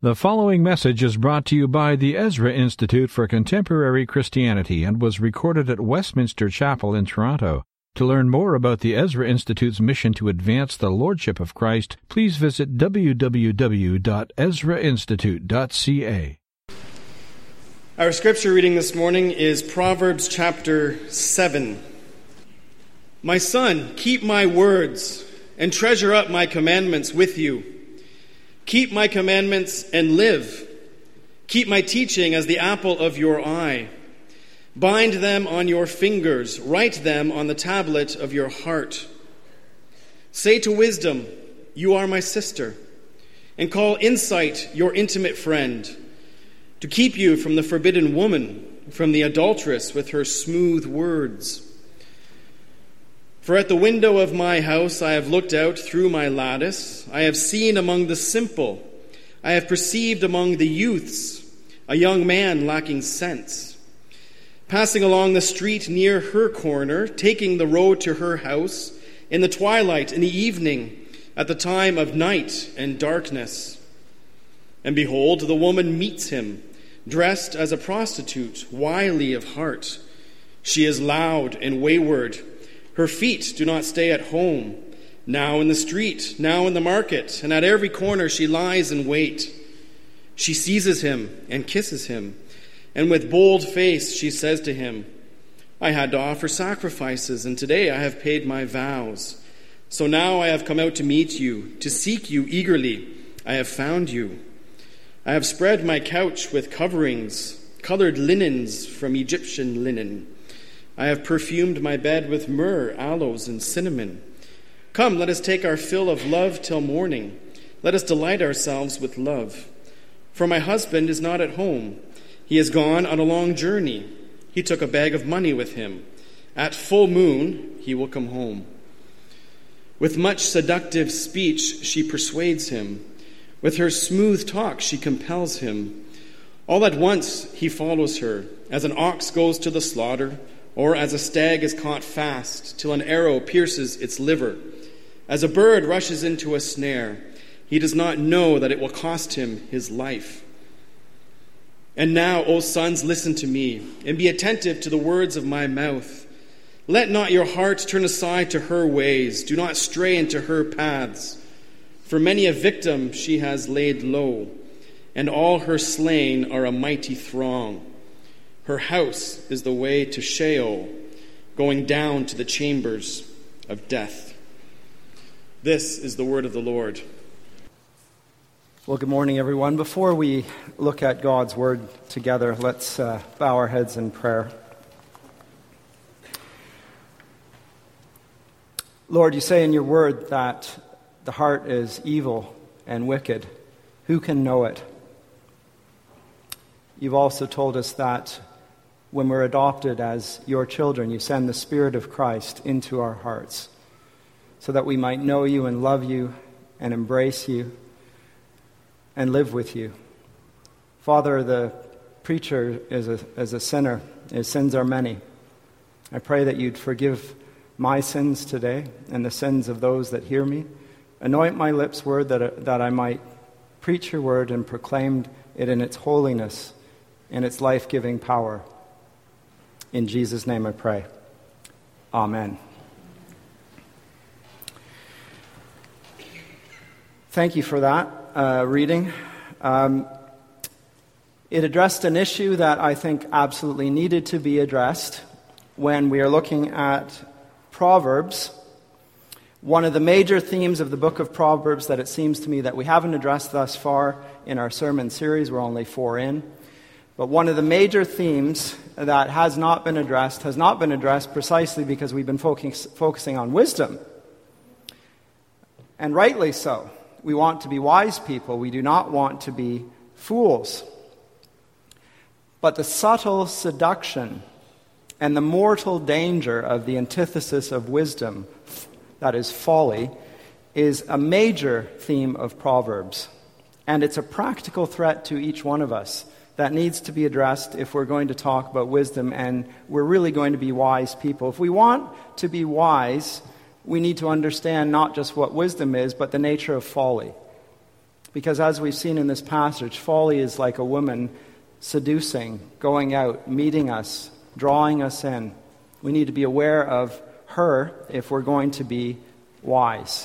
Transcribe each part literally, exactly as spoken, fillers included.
The following message is brought to you by the Ezra Institute for Contemporary Christianity and was recorded at Westminster Chapel in Toronto. To learn more about the Ezra Institute's mission to advance the Lordship of Christ, please visit w w w dot ezra institute dot c a. Our scripture reading this morning is Proverbs chapter seven. My son, keep my words and treasure up my commandments with you. Keep my commandments and live. Keep my teaching as the apple of your eye. Bind them on your fingers. Write them on the tablet of your heart. Say to wisdom, you are my sister, and call insight your intimate friend, to keep you from the forbidden woman, from the adulteress with her smooth words. For at the window of my house I have looked out through my lattice. I have seen among the simple, I have perceived among the youths, a young man lacking sense, passing along the street near her corner, taking the road to her house, in the twilight, in the evening, at the time of night and darkness. And behold, the woman meets him, dressed as a prostitute, wily of heart. She is loud and wayward. Her feet do not stay at home. Now in the street, now in the market, and at every corner she lies in wait. She seizes him and kisses him, and with bold face she says to him, I had to offer sacrifices, and today I have paid my vows. So now I have come out to meet you, to seek you eagerly. I have found you. I have spread my couch with coverings, colored linens from Egyptian linen. I have perfumed my bed with myrrh, aloes, and cinnamon. Come, let us take our fill of love till morning. Let us delight ourselves with love. For my husband is not at home. He has gone on a long journey. He took a bag of money with him. At full moon, he will come home. With much seductive speech, she persuades him. With her smooth talk, she compels him. All at once, he follows her, as an ox goes to the slaughter, or as a stag is caught fast, till an arrow pierces its liver. As a bird rushes into a snare, he does not know that it will cost him his life. And now, O sons, listen to me, and be attentive to the words of my mouth. Let not your heart turn aside to her ways. Do not stray into her paths. For many a victim she has laid low, and all her slain are a mighty throng. Her house is the way to Sheol, going down to the chambers of death. This is the word of the Lord. Well, good morning, everyone. Before we look at God's word together, let's uh, bow our heads in prayer. Lord, you say in your word that the heart is evil and wicked. Who can know it? You've also told us that when we're adopted as your children, you send the Spirit of Christ into our hearts so that we might know you and love you and embrace you and live with you. Father, the preacher is a, is a sinner. His sins are many. I pray that you'd forgive my sins today and the sins of those that hear me. Anoint my lips, word, that, that I might preach your word and proclaim it in its holiness and its life-giving power. In Jesus' name I pray. Amen. Thank you for that uh, reading. Um, it addressed an issue that I think absolutely needed to be addressed when we are looking at Proverbs. One of the major themes of the book of Proverbs that it seems to me that we haven't addressed thus far in our sermon series, we're only four in, but one of the major themes that has not been addressed has not been addressed precisely because we've been focus, focusing on wisdom. And rightly so. We want to be wise people. We do not want to be fools. But the subtle seduction and the mortal danger of the antithesis of wisdom, that is folly, is a major theme of Proverbs. And it's a practical threat to each one of us that needs to be addressed if we're going to talk about wisdom and we're really going to be wise people. If we want to be wise, we need to understand not just what wisdom is, but the nature of folly. Because as we've seen in this passage, folly is like a woman seducing, going out, meeting us, drawing us in. We need to be aware of her if we're going to be wise.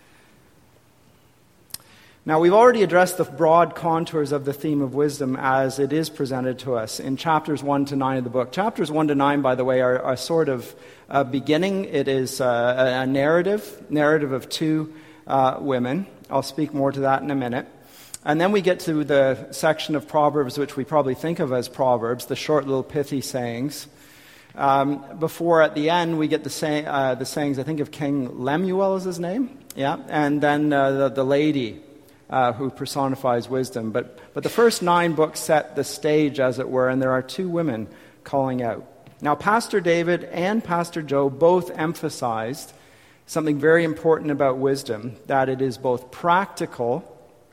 Now, we've already addressed the broad contours of the theme of wisdom as it is presented to us in chapters one to nine of the book. Chapters one to nine, by the way, are a sort of uh, beginning. It is uh, a narrative, narrative of two uh, women. I'll speak more to that in a minute. And then we get to the section of Proverbs, which we probably think of as Proverbs, the short little pithy sayings. Um, before, at the end, we get the, say, uh, the sayings, I think of King Lemuel is his name, yeah, and then uh, the, the lady uh, who personifies wisdom. But, but the first nine books set the stage, as it were, and there are two women calling out. Now, Pastor David and Pastor Joe both emphasized something very important about wisdom, that it is both practical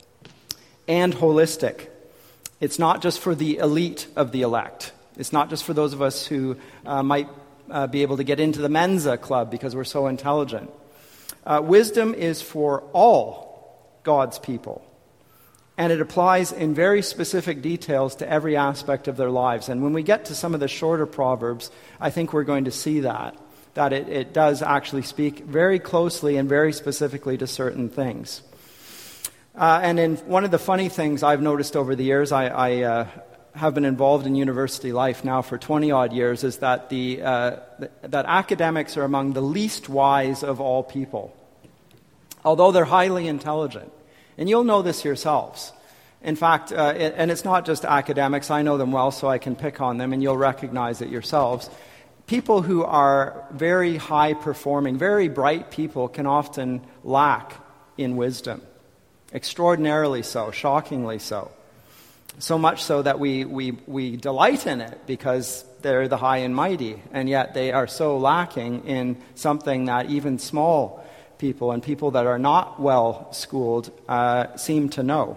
and holistic. It's not just for the elite of the elect. It's not just for those of us who uh, might uh, be able to get into the Mensa club because we're so intelligent. Uh, wisdom is for all God's people. And it applies in very specific details to every aspect of their lives. And when we get to some of the shorter Proverbs, I think we're going to see that. That it, it does actually speak very closely and very specifically to certain things. Uh, and in one of the funny things I've noticed over the years, I... I uh, have been involved in university life now for twenty-odd years, is that the uh, that academics are among the least wise of all people, although they're highly intelligent. And you'll know this yourselves. In fact, uh, it, and it's not just academics, I know them well, so I can pick on them, and you'll recognize it yourselves. People who are very high-performing, very bright people can often lack in wisdom. Extraordinarily so, shockingly so. So much so that we, we, we delight in it because they're the high and mighty, and yet they are so lacking in something that even small people and people that are not well schooled uh, seem to know.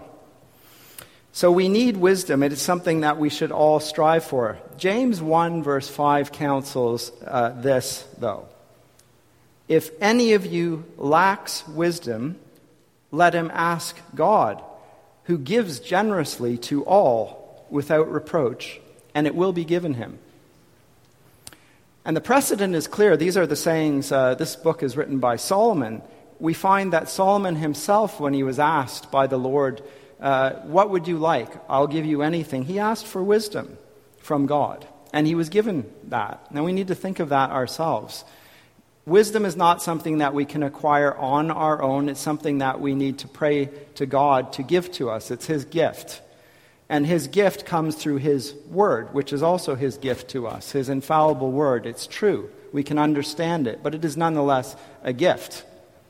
So we need wisdom. It is something that we should all strive for. James one verse five counsels uh, this, though. If any of you lacks wisdom, let him ask God, who gives generously to all without reproach, and it will be given him. And the precedent is clear. These are the sayings. Uh, this book is written by Solomon. We find that Solomon himself, when he was asked by the Lord, uh, what would you like? I'll give you anything. He asked for wisdom from God, and he was given that. Now we need to think of that ourselves. Wisdom is not something that we can acquire on our own. It's something that we need to pray to God to give to us. It's his gift. And his gift comes through his word, which is also his gift to us, his infallible word. It's true. We can understand it, but it is nonetheless a gift.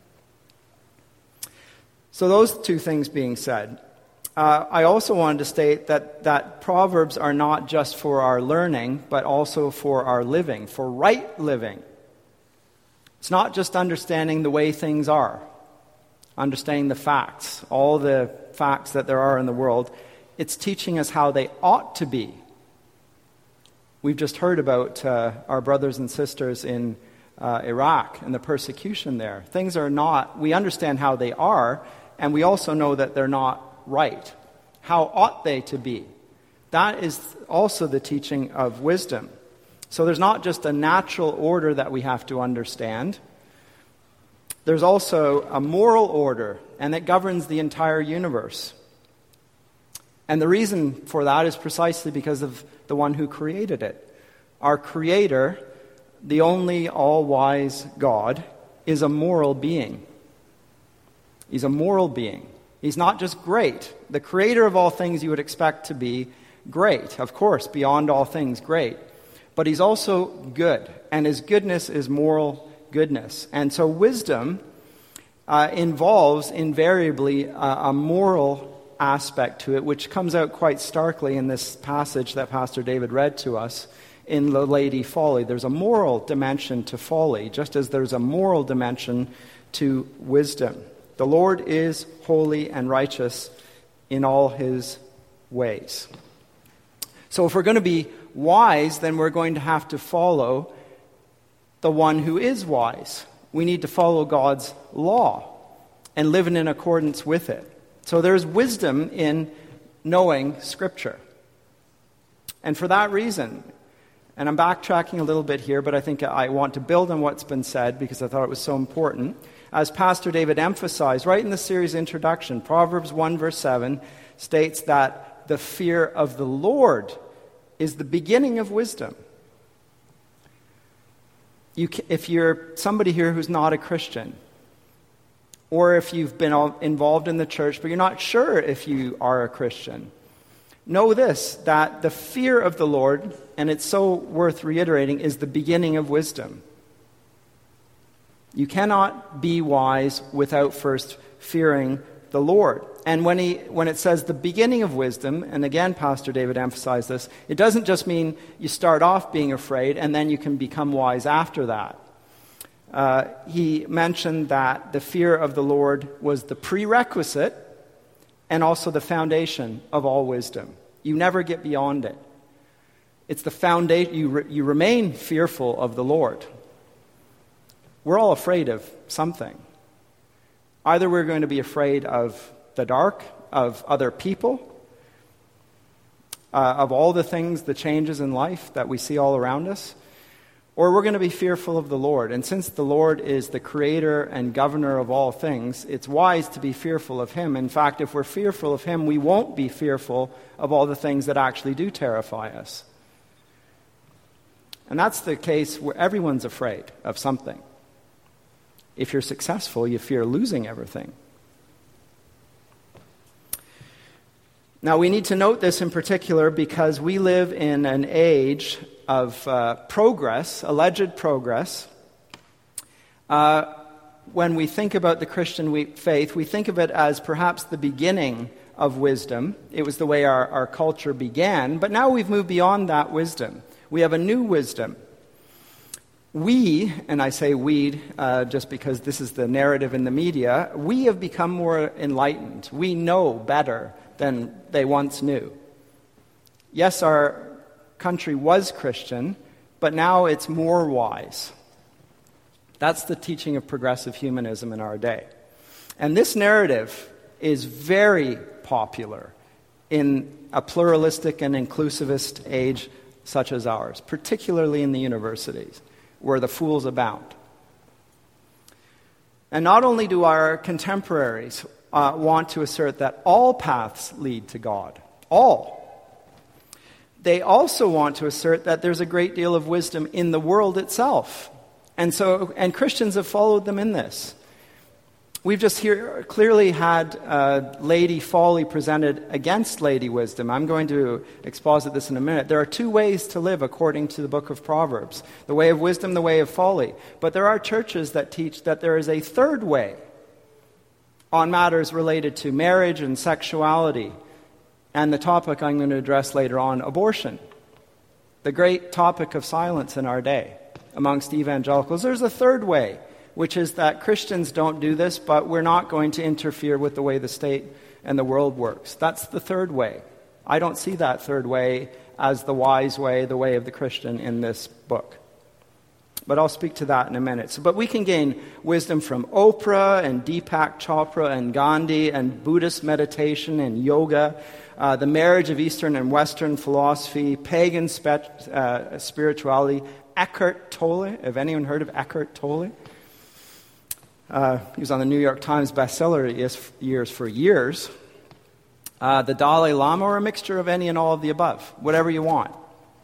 So those two things being said, uh, I also wanted to state that, that Proverbs are not just for our learning, but also for our living, for right living. It's not just understanding the way things are, understanding the facts, all the facts that there are in the world. It's teaching us how they ought to be. We've just heard about uh, our brothers and sisters in uh, Iraq and the persecution there. Things are not, we understand how they are, and we also know that they're not right. How ought they to be? That is also the teaching of wisdom. So there's not just a natural order that we have to understand. There's also a moral order, and it governs the entire universe. And the reason for that is precisely because of the one who created it. Our Creator, the only all-wise God, is a moral being. He's a moral being. He's not just great. The Creator of all things you would expect to be great. Of course, beyond all things, great. But he's also good, and his goodness is moral goodness. And so wisdom uh, involves invariably a, a moral aspect to it, which comes out quite starkly in this passage that Pastor David read to us in the Lady Folly. There's a moral dimension to folly, just as there's a moral dimension to wisdom. The Lord is holy and righteous in all his ways. So if we're going to be wise, then we're going to have to follow the one who is wise. We need to follow God's law and live in accordance with it. So there's wisdom in knowing Scripture. And for that reason, and I'm backtracking a little bit here, but I think I want to build on what's been said because I thought it was so important. As Pastor David emphasized right in the series introduction, Proverbs one verse seven states that the fear of the Lord is the beginning of wisdom. You, if you're somebody here who's not a Christian, or if you've been involved in the church, but you're not sure if you are a Christian, know this, that the fear of the Lord, and it's so worth reiterating, is the beginning of wisdom. You cannot be wise without first fearing the Lord. And when he, when it says the beginning of wisdom, and again Pastor David emphasized this, it doesn't just mean you start off being afraid and then you can become wise after that. Uh, he mentioned that the fear of the Lord was the prerequisite and also the foundation of all wisdom. You never get beyond it. It's the foundation. You, re, you remain fearful of the Lord. We're all afraid of something. Either we're going to be afraid of the dark, of other people, uh, of all the things, the changes in life that we see all around us, or we're going to be fearful of the Lord. And since the Lord is the creator and governor of all things, it's wise to be fearful of him. In fact, if we're fearful of him, we won't be fearful of all the things that actually do terrify us. And that's the case where everyone's afraid of something. If you're successful, you fear losing everything. Now, we need to note this in particular because we live in an age of uh, progress, alleged progress. Uh, when we think about the Christian we, faith, we think of it as perhaps the beginning of wisdom. It was the way our, our culture began, but now we've moved beyond that wisdom. We have a new wisdom. We, and I say we uh, just because this is the narrative in the media, we have become more enlightened. We know better than they once knew. Yes, our country was Christian, but now it's more wise. That's the teaching of progressive humanism in our day. And this narrative is very popular in a pluralistic and inclusivist age such as ours, particularly in the universities, where the fools abound. And not only do our contemporaries uh, want to assert that all paths lead to God, all, they also want to assert that there's a great deal of wisdom in the world itself. And so, and Christians have followed them in this. We've just here clearly had uh, Lady Folly presented against Lady Wisdom. I'm going to exposit this in a minute. There are two ways to live according to the book of Proverbs. The way of wisdom, the way of folly. But there are churches that teach that there is a third way on matters related to marriage and sexuality. And the topic I'm going to address later on, abortion. The great topic of silence in our day amongst evangelicals. There's a third way, which is that Christians don't do this, but we're not going to interfere with the way the state and the world works. That's the third way. I don't see that third way as the wise way, the way of the Christian in this book. But I'll speak to that in a minute. So, but we can gain wisdom from Oprah and Deepak Chopra and Gandhi and Buddhist meditation and yoga, uh, the marriage of Eastern and Western philosophy, pagan spe- uh, spirituality, Eckhart Tolle. Have anyone heard of Eckhart Tolle? Uh, he was on the New York Times bestseller years for years. Uh, the Dalai Lama, or a mixture of any and all of the above. Whatever you want.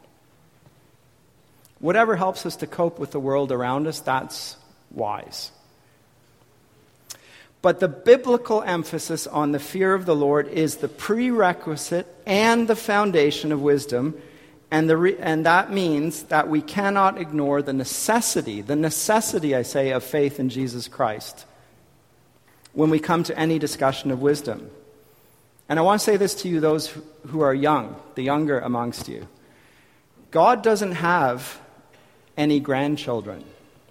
Whatever helps us to cope with the world around us, that's wise. But the biblical emphasis on the fear of the Lord is the prerequisite and the foundation of wisdom. And, the re- and that means that we cannot ignore the necessity, the necessity, I say, of faith in Jesus Christ when we come to any discussion of wisdom. And I want to say this to you, those who are young, the younger amongst you. God doesn't have any grandchildren.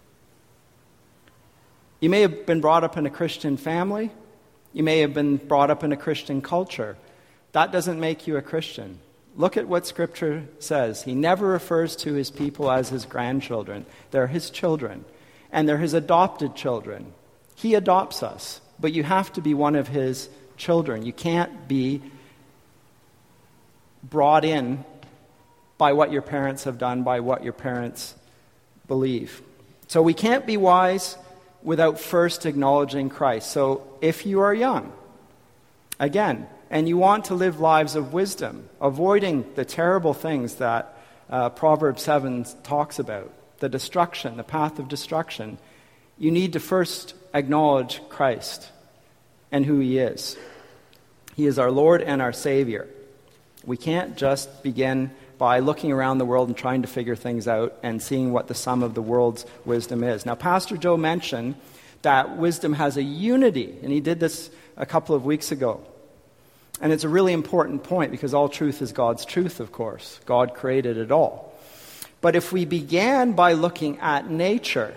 You may have been brought up in a Christian family. You may have been brought up in a Christian culture. That doesn't make you a Christian. Look at what Scripture says. He never refers to his people as his grandchildren. They're his children. And they're his adopted children. He adopts us. But you have to be one of his children. You can't be brought in by what your parents have done, by what your parents believe. So we can't be wise without first acknowledging Christ. So if you are young, again, and you want to live lives of wisdom, avoiding the terrible things that uh, Proverbs seven talks about, the destruction, the path of destruction, you need to first acknowledge Christ and who he is. He is our Lord and our Savior. We can't just begin by looking around the world and trying to figure things out and seeing what the sum of the world's wisdom is. Now, Pastor Joe mentioned that wisdom has a unity, and he did this a couple of weeks ago. And it's a really important point because all truth is God's truth, of course. God created it all. But if we began by looking at nature,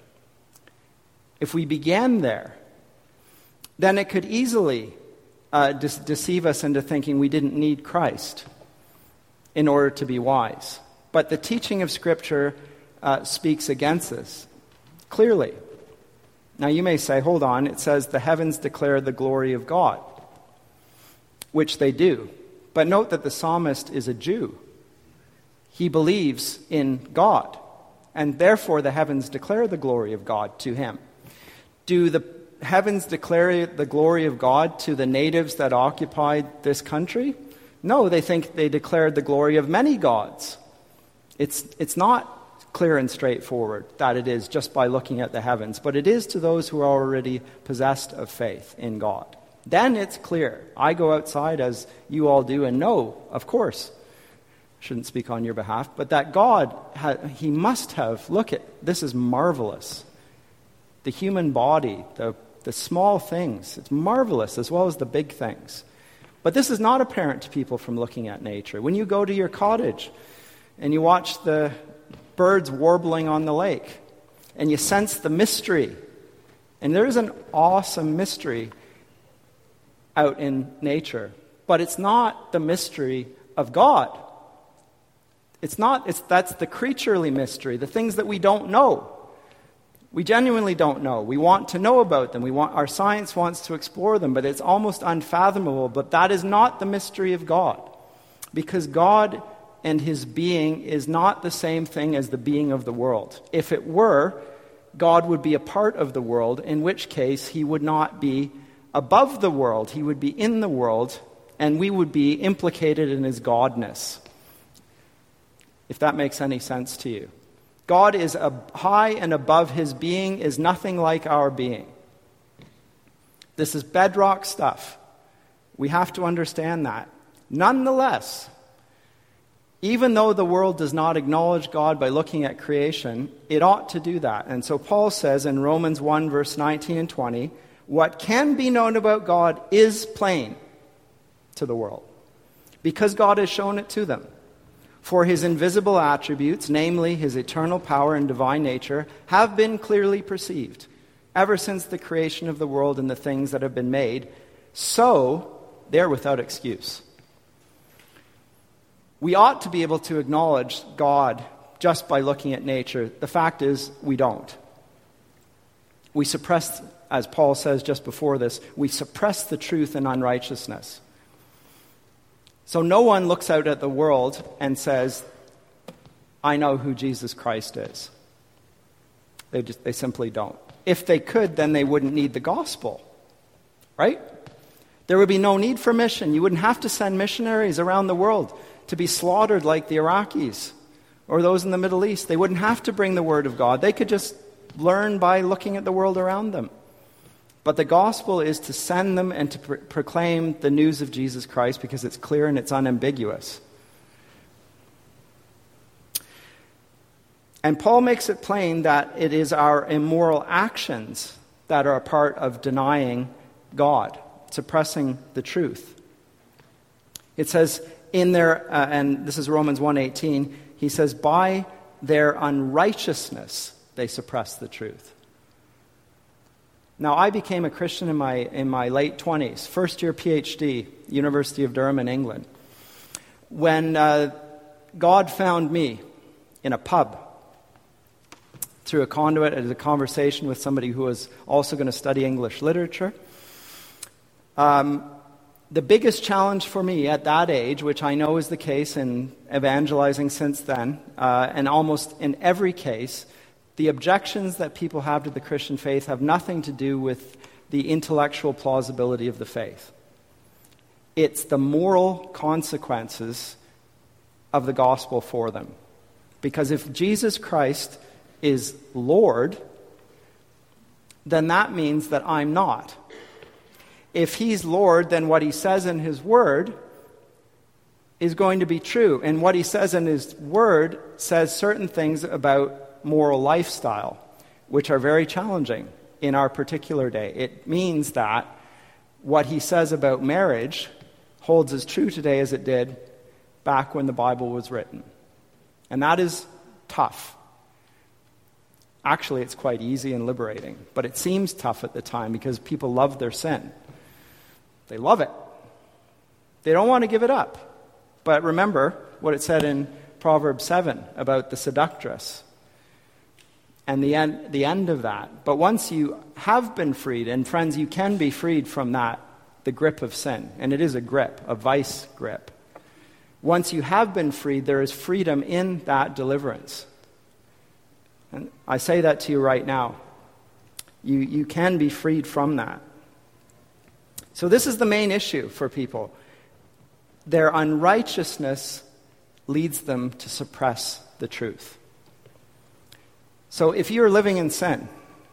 if we began there, then it could easily uh, de- deceive us into thinking we didn't need Christ in order to be wise. But the teaching of Scripture uh, speaks against this clearly. Now you may say, hold on, it says the heavens declare the glory of God, which they do. But note that the psalmist is a Jew. He believes in God, and therefore the heavens declare the glory of God to him. Do the heavens declare the glory of God to the natives that occupied this country? No, they think they declared the glory of many gods. It's, it's not clear and straightforward that it is just by looking at the heavens, but it is to those who are already possessed of faith in God. Then it's clear. I go outside as you all do and know, of course, shouldn't speak on your behalf, but that God, ha- he must have, look at, this is marvelous. The human body, the, the small things, it's marvelous as well as the big things. But this is not apparent to people from looking at nature. When you go to your cottage and you watch the birds warbling on the lake and you sense the mystery, and there is an awesome mystery out in nature, but it's not the mystery of God. It's not, it's, that's the creaturely mystery, the things that we don't know. We genuinely don't know. We want to know about them. We want, our science wants to explore them, but it's almost unfathomable. But that is not the mystery of God, because God and his being is not the same thing as the being of the world. If it were, God would be a part of the world, in which case he would not be above the world. He would be in the world, and we would be implicated in his godness, if that makes any sense to you. God is ab- high and above. His being is nothing like our being. This is bedrock stuff. We have to understand that. Nonetheless, even though the world does not acknowledge God by looking at creation, it ought to do that. And so Paul says in Romans one, verse nineteen and twenty, what can be known about God is plain to the world, because God has shown it to them. For his invisible attributes, namely his eternal power and divine nature, have been clearly perceived ever since the creation of the world and the things that have been made. So they're without excuse. We ought to be able to acknowledge God just by looking at nature. The fact is, we don't. We suppress, as Paul says just before this, we suppress the truth in unrighteousness. So no one looks out at the world and says, I know who Jesus Christ is. They just they simply don't. If they could, then they wouldn't need the gospel, right? There would be no need for mission. You wouldn't have to send missionaries around the world to be slaughtered like the Iraqis or those in the Middle East. They wouldn't have to bring the word of God. They could just learn by looking at the world around them. But the gospel is to send them and to pro- proclaim the news of Jesus Christ, because it's clear and it's unambiguous. And Paul makes it plain that it is our immoral actions that are a part of denying God, suppressing the truth. It says in their, uh, and this is Romans one eighteen, he says, by their unrighteousness they suppress the truth. Now, I became a Christian in my in my late twenties, first year P H D, University of Durham in England, when uh, God found me in a pub through a conduit as a conversation with somebody who was also going to study English literature. Um, the biggest challenge for me at that age, which I know is the case in evangelizing since then, uh, and almost in every case, the objections that people have to the Christian faith have nothing to do with the intellectual plausibility of the faith. It's the moral consequences of the gospel for them. Because if Jesus Christ is Lord, then that means that I'm not. If he's Lord, then what he says in his word is going to be true. And what he says in his word says certain things about moral lifestyle, which are very challenging in our particular day. It means that what he says about marriage holds as true today as it did back when the Bible was written. And that is tough. Actually, it's quite easy and liberating, but it seems tough at the time because people love their sin. They love it. They don't want to give it up. But remember what it said in Proverbs seven about the seductress and the end, the end of that. But once you have been freed, and friends, you can be freed from that, the grip of sin. And it is a grip, a vice grip. Once you have been freed, there is freedom in that deliverance. And I say that to you right now. You, you can be freed from that. So this is the main issue for people. Their unrighteousness leads them to suppress the truth. So if you're living in sin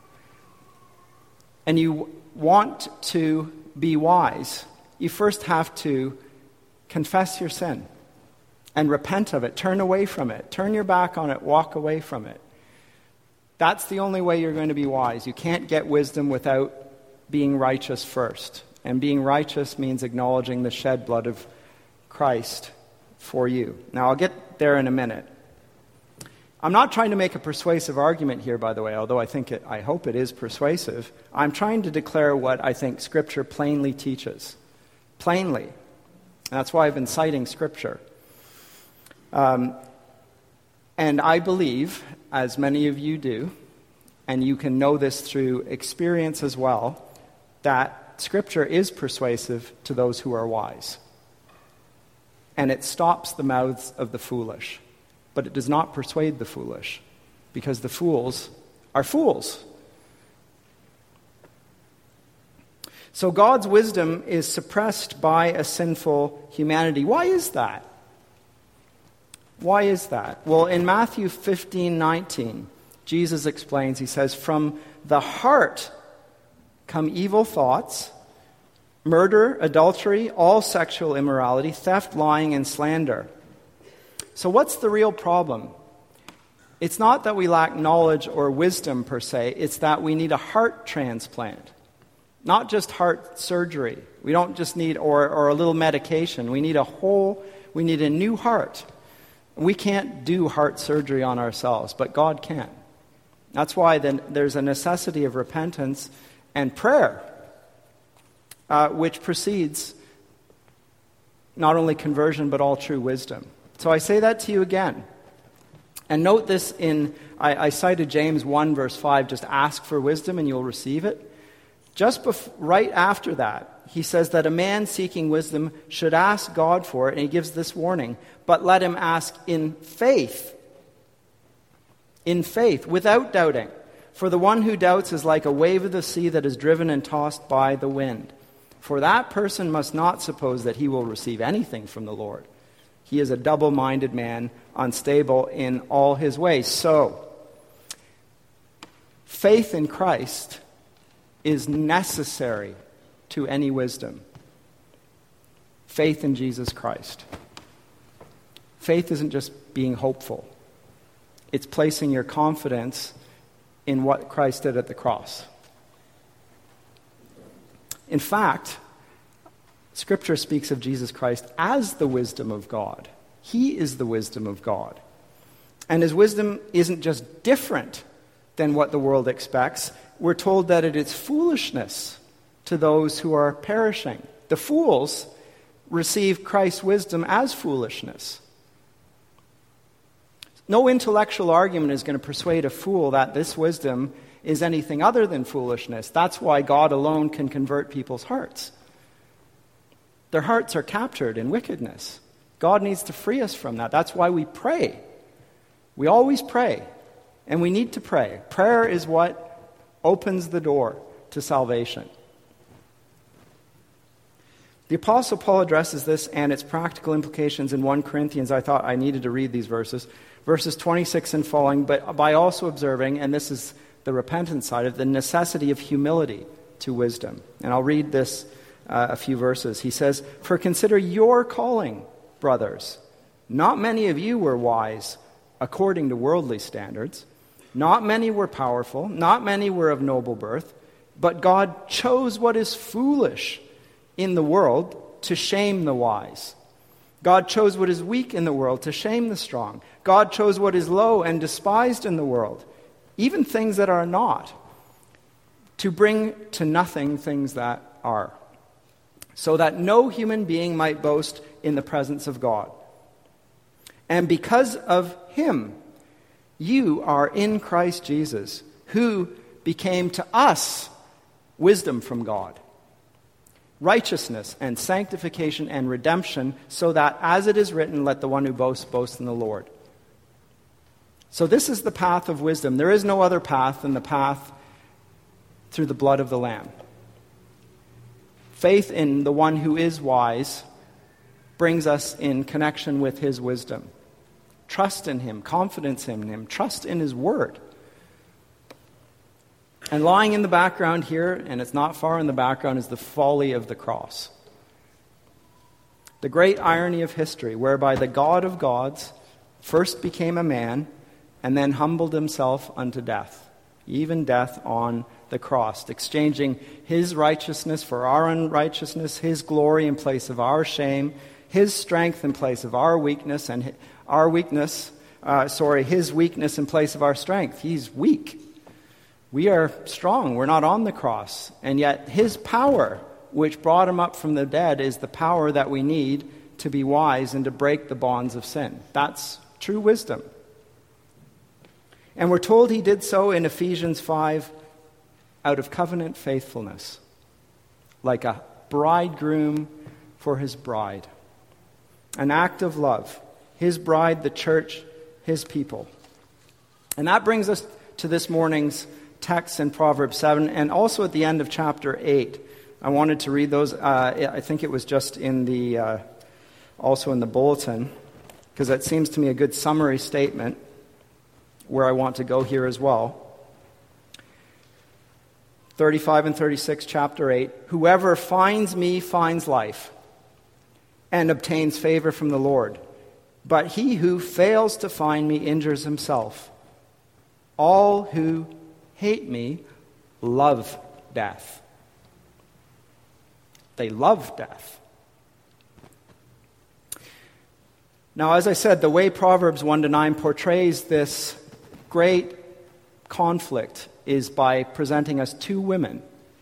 and you want to be wise, you first have to confess your sin and repent of it. Turn away from it. Turn your back on it. Walk away from it. That's the only way you're going to be wise. You can't get wisdom without being righteous first. And being righteous means acknowledging the shed blood of Christ for you. Now, I'll get there in a minute. I'm not trying to make a persuasive argument here, by the way, although I think it, I hope it is persuasive. I'm trying to declare what I think Scripture plainly teaches. Plainly. And that's why I've been citing Scripture. Um, and I believe, as many of you do, and you can know this through experience as well, that Scripture is persuasive to those who are wise. And it stops the mouths of the foolish. But it does not persuade the foolish, because the fools are fools. So God's wisdom is suppressed by a sinful humanity. Why is that? Why is that? Well, in Matthew fifteen nineteen, Jesus explains, he says, "From the heart come evil thoughts, murder, adultery, all sexual immorality, theft, lying, and slander." So what's the real problem? It's not that we lack knowledge or wisdom per se, it's that we need a heart transplant. Not just heart surgery. We don't just need, or, or a little medication. We need a whole, we need a new heart. We can't do heart surgery on ourselves, but God can. That's why then there's a necessity of repentance and prayer, uh, which precedes not only conversion, but all true wisdom. So I say that to you again. And note this in, I, I cited James one verse five, just ask for wisdom and you'll receive it. Just bef- right after that, he says that a man seeking wisdom should ask God for it, and he gives this warning, but let him ask in faith. In faith, without doubting. For the one who doubts is like a wave of the sea that is driven and tossed by the wind. For that person must not suppose that he will receive anything from the Lord. He is a double-minded man, unstable in all his ways. So, faith in Christ is necessary to any wisdom. Faith in Jesus Christ. Faith isn't just being hopeful. It's placing your confidence in what Christ did at the cross. In fact, Scripture speaks of Jesus Christ as the wisdom of God. He is the wisdom of God. And his wisdom isn't just different than what the world expects. We're told that it is foolishness to those who are perishing. The fools receive Christ's wisdom as foolishness. No intellectual argument is going to persuade a fool that this wisdom is anything other than foolishness. That's why God alone can convert people's hearts. Their hearts are captured in wickedness. God needs to free us from that. That's why we pray. We always pray, and we need to pray. Prayer is what opens the door to salvation. The Apostle Paul addresses this and its practical implications in First Corinthians. I thought I needed to read these verses. Verses twenty-six and following, but by also observing, and this is the repentant side of the necessity of humility to wisdom. And I'll read this uh, a few verses. He says, "For consider your calling, brothers. Not many of you were wise according to worldly standards. Not many were powerful. Not many were of noble birth. But God chose what is foolish in the world to shame the wise. God chose what is weak in the world to shame the strong. God chose what is low and despised in the world, even things that are not, to bring to nothing things that are, so that no human being might boast in the presence of God. And because of him, you are in Christ Jesus, who became to us wisdom from God, righteousness and sanctification and redemption, so that, as it is written, let the one who boasts boast in the Lord." So this is the path of wisdom. There is no other path than the path through the blood of the Lamb. Faith in the one who is wise brings us in connection with his wisdom. Trust in him, confidence in him, trust in his word. And lying in the background here, and it's not far in the background, is the folly of the cross. The great irony of history, whereby the God of gods first became a man and then humbled himself unto death, even death on the cross, exchanging his righteousness for our unrighteousness, his glory in place of our shame, his strength in place of our weakness, and our weakness, uh, sorry, his weakness in place of our strength. He's weak. We are strong. We're not on the cross. And yet his power, which brought him up from the dead, is the power that we need to be wise and to break the bonds of sin. That's true wisdom. And we're told he did so in Ephesians five out of covenant faithfulness, like a bridegroom for his bride. An act of love. His bride, the church, his people. And that brings us to this morning's text in Proverbs seven, and also at the end of chapter eight. I wanted to read those. Uh, I think it was just in the, uh, also in the bulletin, because that seems to me a good summary statement where I want to go here as well. thirty-five and thirty-six, chapter eight. "Whoever finds me finds life and obtains favor from the Lord. But he who fails to find me injures himself. All who hate me love death." They love death. Now, as I said, the way Proverbs one to nine portrays this great conflict is by presenting us two women.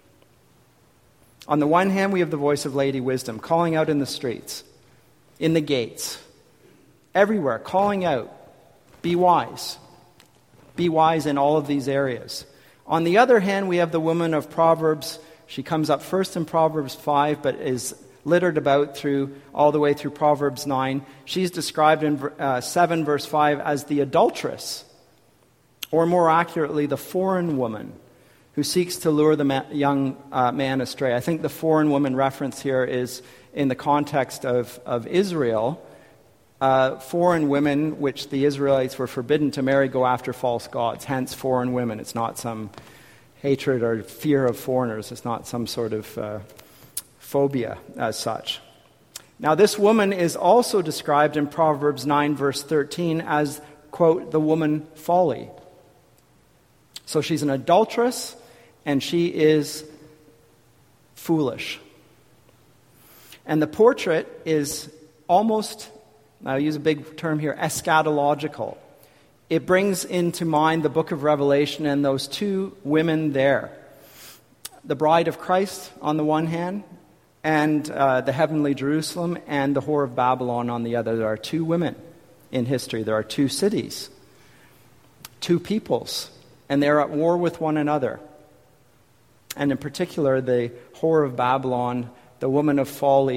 On the one hand, we have the voice of Lady Wisdom calling out in the streets, in the gates, everywhere, calling out, be wise. Be wise in all of these areas. On the other hand, we have the woman of Proverbs. She comes up first in Proverbs five, but is littered about through all the way through Proverbs nine. She's described in uh, seven, verse five, as the adulteress, or more accurately, the foreign woman who seeks to lure the ma- young uh, man astray. I think the foreign woman reference here is in the context of, of Israel. Uh, foreign women, which the Israelites were forbidden to marry, go after false gods. Hence, foreign women. It's not some hatred or fear of foreigners. It's not some sort of uh, phobia as such. Now, this woman is also described in Proverbs nine, verse thirteen as, quote, the woman folly. So she's an adulteress, and she is foolish. And the portrait is almost, I'll use a big term here, eschatological. It brings into mind the book of Revelation and those two women there. The bride of Christ on the one hand, and uh, the heavenly Jerusalem, and the whore of Babylon on the other. There are two women in history. There are two cities, two peoples, and they're at war with one another. And in particular, the whore of Babylon, the woman of folly,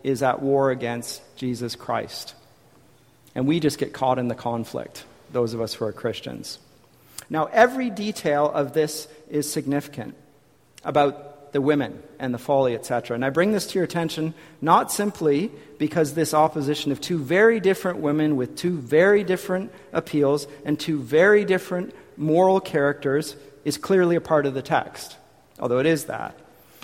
is at war against Jesus Christ. And we just get caught in the conflict, those of us who are Christians. Now, every detail of this is significant about the women and the folly, et cetera. And I bring this to your attention not simply because this opposition of two very different women with two very different appeals and two very different moral characters is clearly a part of the text, although it is that.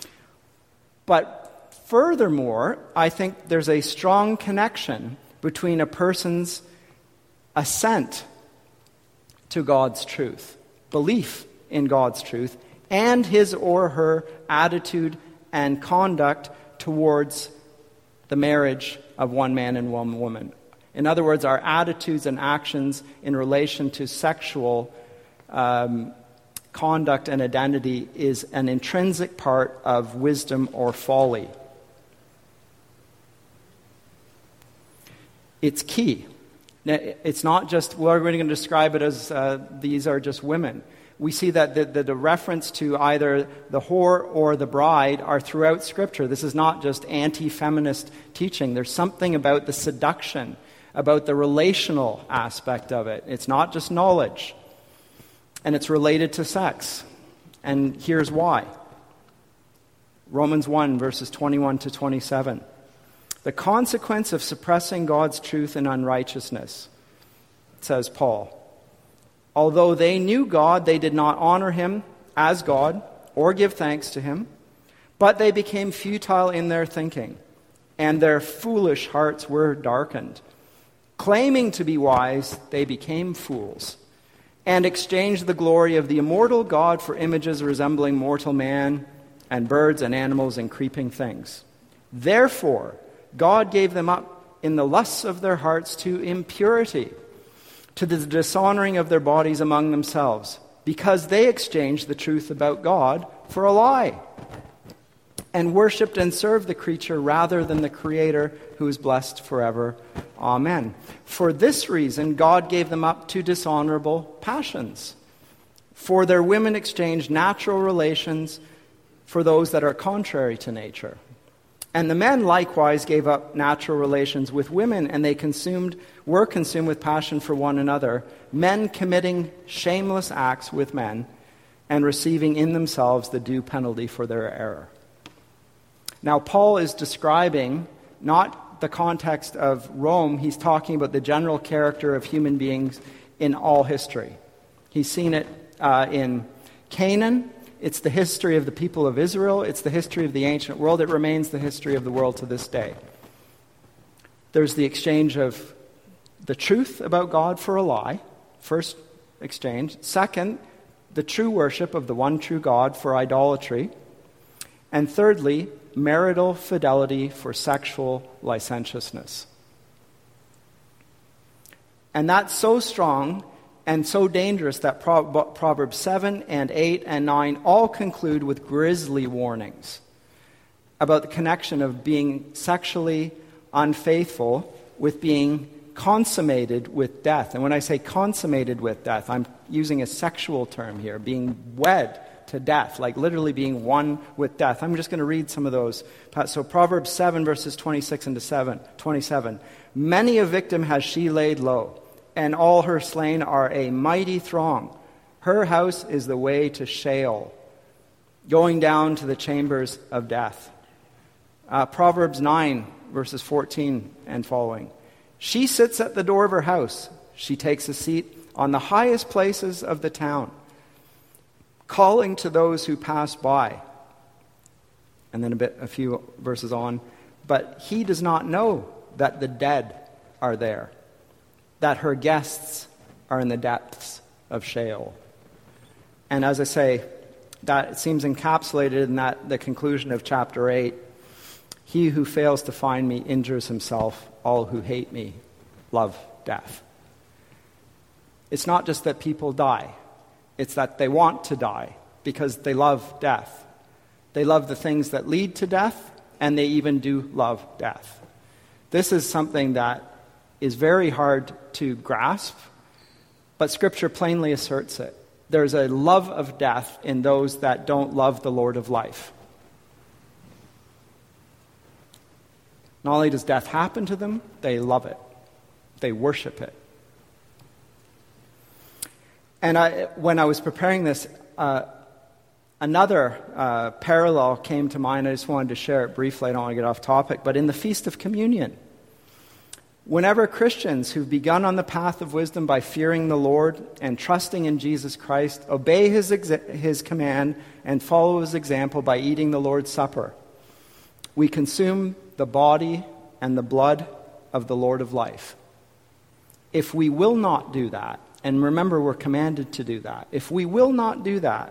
But furthermore, I think there's a strong connection between a person's assent to God's truth, belief in God's truth, and his or her attitude and conduct towards the marriage of one man and one woman. In other words, our attitudes and actions in relation to sexual um, conduct and identity is an intrinsic part of wisdom or folly. It's key. It's not just, we're going to describe it as uh, these are just women. We see that the, the, the reference to either the whore or the bride are throughout Scripture. This is not just anti-feminist teaching. There's something about the seduction, about the relational aspect of it. It's not just knowledge. And it's related to sex. And here's why. Romans one, verses twenty-one to twenty-seven. The consequence of suppressing God's truth in unrighteousness, says Paul. Although they knew God, they did not honor him as God or give thanks to him, but they became futile in their thinking, and their foolish hearts were darkened. Claiming to be wise, they became fools, and exchanged the glory of the immortal God for images resembling mortal man and birds and animals and creeping things. Therefore, God gave them up in the lusts of their hearts to impurity, to the dishonoring of their bodies among themselves, because they exchanged the truth about God for a lie, and worshipped and served the creature rather than the Creator, who is blessed forever. Amen. For this reason, God gave them up to dishonorable passions. For their women exchanged natural relations for those that are contrary to nature. And the men likewise gave up natural relations with women, and they consumed, were consumed with passion for one another, men committing shameless acts with men, and receiving in themselves the due penalty for their error. Now, Paul is describing not the context of Rome. He's talking about the general character of human beings in all history. He's seen it uh, in Canaan. It's the history of the people of Israel. It's the history of the ancient world. It remains the history of the world to this day. There's the exchange of the truth about God for a lie, first exchange. Second, the true worship of the one true God for idolatry. And thirdly, marital fidelity for sexual licentiousness. And that's so strong and so dangerous that Pro- Proverbs seven and eight and nine all conclude with grisly warnings about the connection of being sexually unfaithful with being consummated with death. And when I say consummated with death, I'm using a sexual term here, being wed to death, like literally being one with death. I'm just going to read some of those. So Proverbs seven, verses twenty-six and twenty-seven. Many a victim has she laid low, and all her slain are a mighty throng. Her house is the way to Sheol, going down to the chambers of death. Uh, Proverbs nine, verses fourteen and following. She sits at the door of her house. She takes a seat on the highest places of the town, calling to those who pass by. And then a bit, a few verses on. But he does not know that the dead are there, that her guests are in the depths of Sheol. And as I say, that seems encapsulated in that the conclusion of chapter eight. He who fails to find me injures himself. All who hate me love death. It's not just that people die. It's that they want to die because they love death. They love the things that lead to death, and they even do love death. This is something that is very hard to grasp, but Scripture plainly asserts it. There's a love of death in those that don't love the Lord of life. Not only does death happen to them, they love it. They worship it. And I, when I was preparing this, uh, another uh, parallel came to mind. I just wanted to share it briefly. I don't want to get off topic. But in the Feast of Communion, whenever Christians who've begun on the path of wisdom by fearing the Lord and trusting in Jesus Christ obey his, exa- his command and follow his example by eating the Lord's Supper, we consume the body and the blood of the Lord of life. If we will not do that, and remember we're commanded to do that, if we will not do that,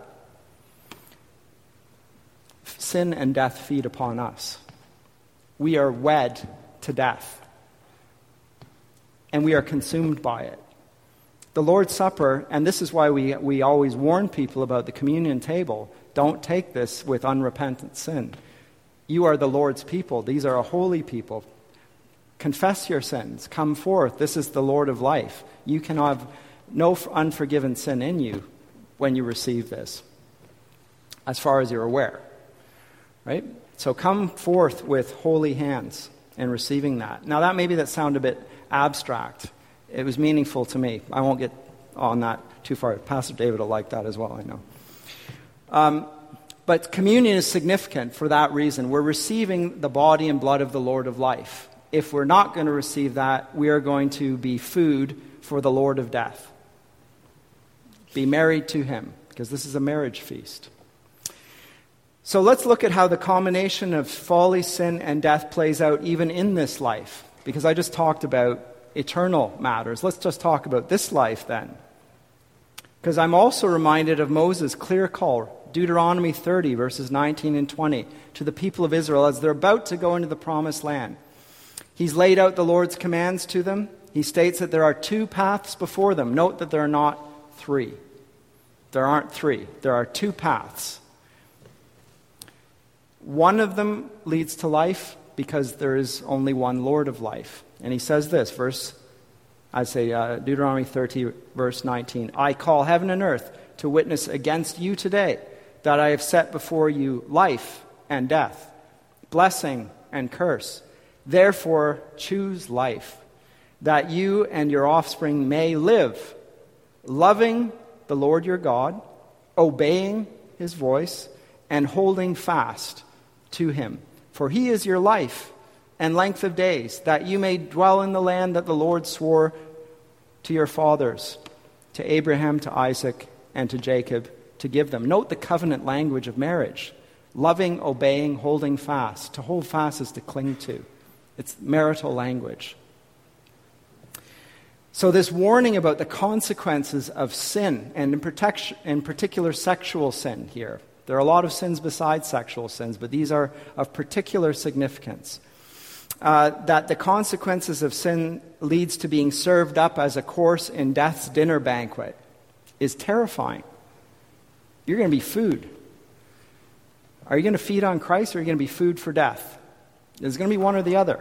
sin and death feed upon us. We are wed to death, and we are consumed by it. The Lord's Supper, and this is why we, we always warn people about the communion table, don't take this with unrepentant sin. You are the Lord's people. These are a holy people. Confess your sins. Come forth. This is the Lord of life. You can have no unforgiven sin in you when you receive this, as far as you're aware. Right? So come forth with holy hands and receiving that. Now that maybe that sound a bit abstract. It was meaningful to me. I won't get on that too far. Pastor David will like that as well, I know. Um, but communion is significant for that reason. We're receiving the body and blood of the Lord of life. If we're not going to receive that, we are going to be food for the Lord of death. Be married to him, because this is a marriage feast. So let's look at how the combination of folly, sin, and death plays out even in this life. Because I just talked about eternal matters. Let's just talk about this life then. Because I'm also reminded of Moses' clear call, Deuteronomy thirty, verses nineteen and twenty, to the people of Israel as they're about to go into the promised land. He's laid out the Lord's commands to them. He states that there are two paths before them. Note that there are not three. There aren't three. There are two paths. One of them leads to life because there is only one Lord of life. And he says this, verse, I say uh, Deuteronomy thirty, verse nineteen. I call heaven and earth to witness against you today that I have set before you life and death, blessing and curse. Therefore choose life, that you and your offspring may live, loving the Lord your God, obeying his voice, and holding fast to him. For he is your life and length of days, that you may dwell in the land that the Lord swore to your fathers, to Abraham, to Isaac, and to Jacob, to give them. Note the covenant language of marriage. Loving, obeying, holding fast. To hold fast is to cling to. It's marital language. So this warning about the consequences of sin, and in, protection, in particular sexual sin here. There are a lot of sins besides sexual sins, but these are of particular significance. Uh, that the consequences of sin leads to being served up as a course in death's dinner banquet is terrifying. You're going to be food. Are you going to feed on Christ, or are you going to be food for death? There's going to be one or the other.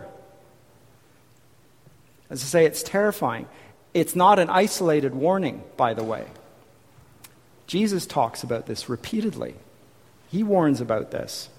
As I say, it's terrifying. It's not an isolated warning, by the way. Jesus talks about this repeatedly. He warns about this.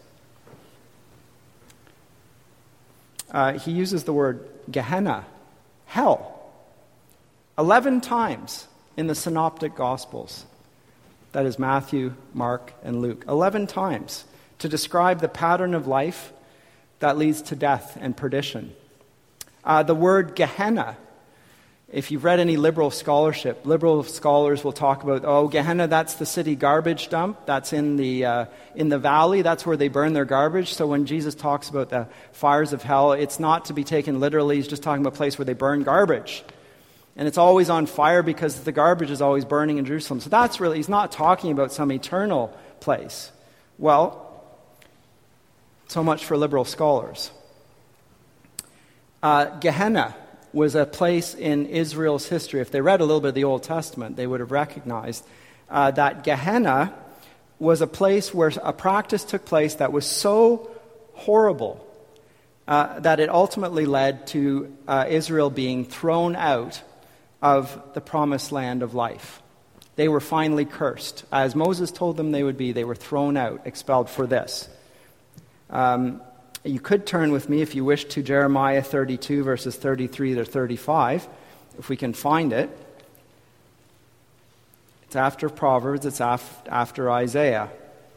Uh, he uses the word Gehenna, hell, eleven times in the Synoptic Gospels. That is Matthew, Mark, and Luke. Eleven times to describe the pattern of life that leads to death and perdition. Uh, the word Gehenna, if you've read any liberal scholarship, liberal scholars will talk about, oh, Gehenna, that's the city garbage dump. That's in the uh, in the valley. That's where they burn their garbage. So when Jesus talks about the fires of hell, it's not to be taken literally. He's just talking about a place where they burn garbage. And it's always on fire because the garbage is always burning in Jerusalem. So that's really, he's not talking about some eternal place. Well, so much for liberal scholars. Uh, Gehenna was a place in Israel's history. If they read a little bit of the Old Testament, they would have recognized uh, that Gehenna was a place where a practice took place that was so horrible uh, that it ultimately led to uh, Israel being thrown out of the promised land of life. They were finally cursed. As Moses told them they would be, they were thrown out, expelled for this. Um, You could turn with me, if you wish, to Jeremiah thirty-two, verses thirty-three to thirty-five, if we can find it. It's after Proverbs, it's af- after Isaiah.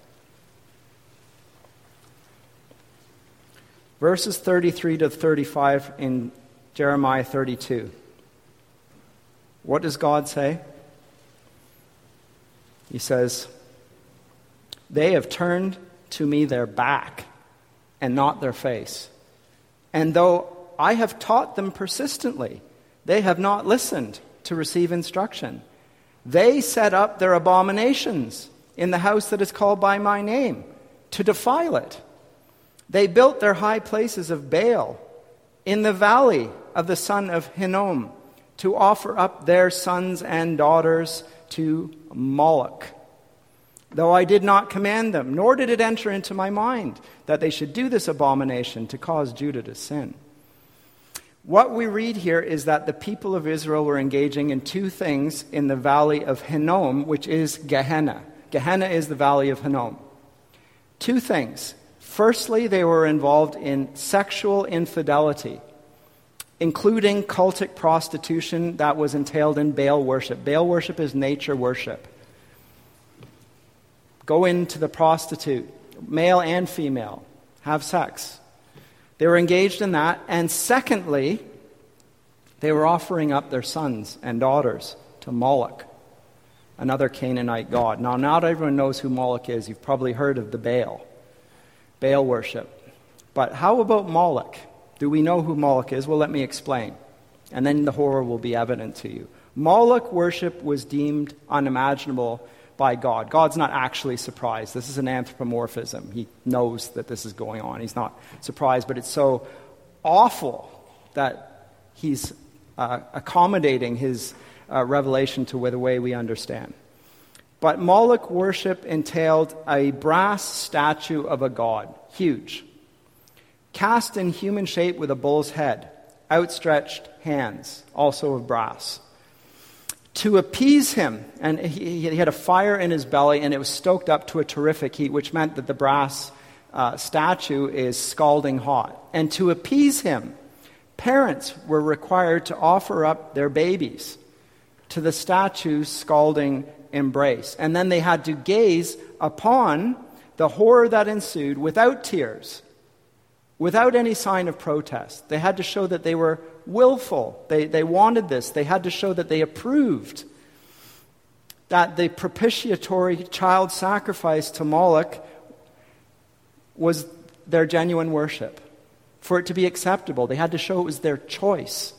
Verses thirty-three to thirty-five in Jeremiah thirty-two. What does God say? He says, "They have turned to me their back and not their face. And though I have taught them persistently, they have not listened to receive instruction. They set up their abominations in the house that is called by my name, to defile it. They built their high places of Baal in the valley of the son of Hinnom, to offer up their sons and daughters to Moloch. Though I did not command them, nor did it enter into my mind that they should do this abomination to cause Judah to sin." What we read here is that the people of Israel were engaging in two things in the valley of Hinnom, which is Gehenna. Gehenna is the valley of Hinnom. Two things. Firstly, they were involved in sexual infidelity, including cultic prostitution that was entailed in Baal worship. Baal worship is nature worship. Go into the prostitute, male and female, have sex. They were engaged in that. And secondly, they were offering up their sons and daughters to Moloch, another Canaanite god. Now, not everyone knows who Moloch is. You've probably heard of the Baal, Baal worship. But how about Moloch? Do we know who Moloch is? Well, let me explain. And then the horror will be evident to you. Moloch worship was deemed unimaginable by God. God's not actually surprised. This is an anthropomorphism. He knows that this is going on. He's not surprised, but it's so awful that he's uh, accommodating his uh, revelation to the way we understand. But Moloch worship entailed a brass statue of a god, huge, cast in human shape with a bull's head, outstretched hands, also of brass. To appease him, and he, he had a fire in his belly, and it was stoked up to a terrific heat, which meant that the brass uh, statue is scalding hot. And to appease him, parents were required to offer up their babies to the statue's scalding embrace. And then they had to gaze upon the horror that ensued without tears, without any sign of protest. They had to show that they were willful. They, they wanted this. They had to show that they approved, that the propitiatory child sacrifice to Moloch was their genuine worship. For it to be acceptable, they had to show it was their choice.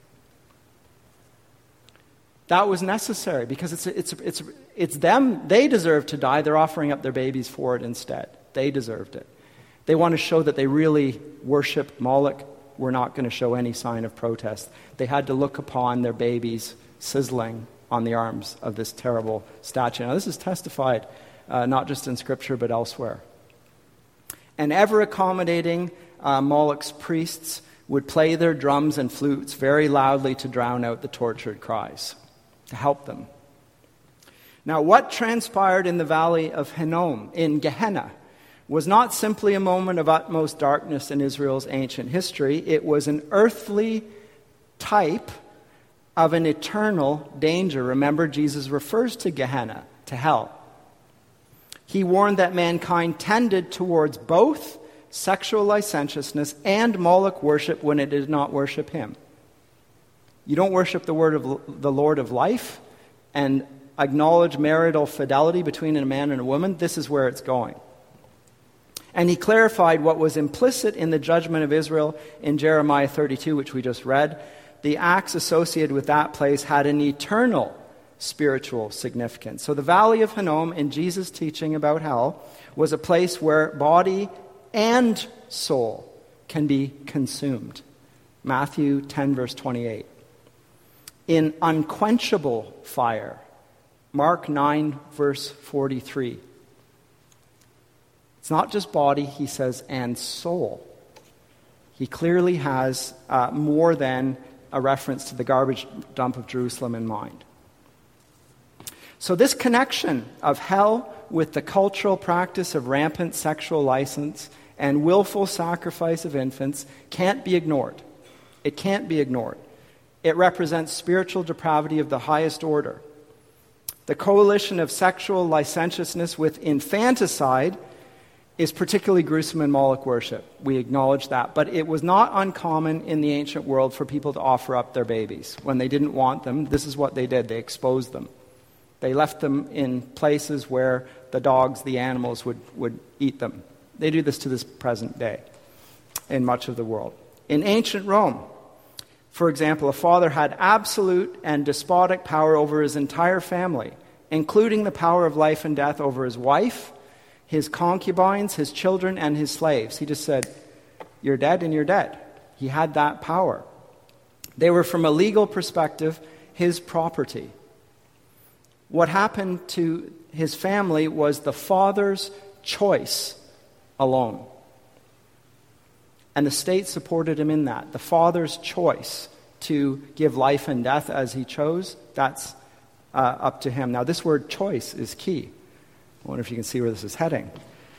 That was necessary because it's it's it's it's them. They deserve to die. They're offering up their babies for it instead. They deserved it. They want to show that they really worship Moloch. We're not going to show any sign of protest. They had to look upon their babies sizzling on the arms of this terrible statue. Now, this is testified uh, not just in Scripture but elsewhere. And ever accommodating uh, Moloch's priests would play their drums and flutes very loudly to drown out the tortured cries, to help them. Now, what transpired in the valley of Hinnom, in Gehenna, was not simply a moment of utmost darkness in Israel's ancient history. It was an earthly type of an eternal danger. Remember, Jesus refers to Gehenna, to hell. He warned that mankind tended towards both sexual licentiousness and Moloch worship when it did not worship him. You don't worship the word of the Lord of life and acknowledge marital fidelity between a man and a woman. This is where it's going. And he clarified what was implicit in the judgment of Israel in Jeremiah thirty-two, which we just read. The acts associated with that place had an eternal spiritual significance. So the Valley of Hinnom, in Jesus' teaching about hell, was a place where body and soul can be consumed. Matthew ten, verse twenty-eight. In unquenchable fire. Mark nine, verse forty-three. It's not just body, he says, and soul. He clearly has uh, more than a reference to the garbage dump of Jerusalem in mind. So this connection of hell with the cultural practice of rampant sexual license and willful sacrifice of infants can't be ignored. It can't be ignored. It represents spiritual depravity of the highest order. The coalition of sexual licentiousness with infanticide is particularly gruesome in Moloch worship. We acknowledge that. But it was not uncommon in the ancient world for people to offer up their babies. When they didn't want them, this is what they did. They exposed them. They left them in places where the dogs, the animals, would, would eat them. They do this to this present day in much of the world. In ancient Rome, for example, a father had absolute and despotic power over his entire family, including the power of life and death over his wife, his concubines, his children, and his slaves. He just said, you're dead and you're dead. He had that power. They were, from a legal perspective, his property. What happened to his family was the father's choice alone. And the state supported him in that. The father's choice to give life and death as he chose, that's uh, up to him. Now, this word choice is key. I wonder if you can see where this is heading.